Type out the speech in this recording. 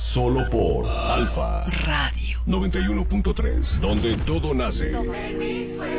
Solo por Alfa Radio 91.3, donde todo nace. Don't make me sweat.